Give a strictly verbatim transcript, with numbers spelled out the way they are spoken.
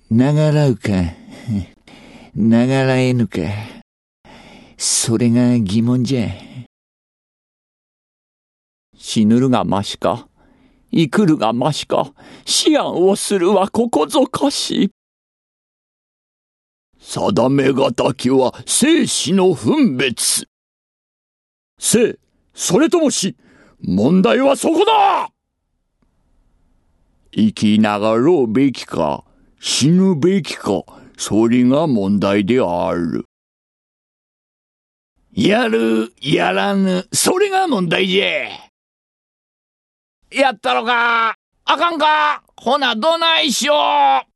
ながらうか、ながらえぬか、それが疑問じゃ。 死ぬるがましか、生くるがましか、思案をするはここぞかし。 定めがたきは生死の分別。生、それとも死、問題はそこだ。生きながろうべきか、死ぬべきか、それが問題である。やる、やらぬ、それが問題じゃ。 やったろか、あかんか、ほなどないしよう。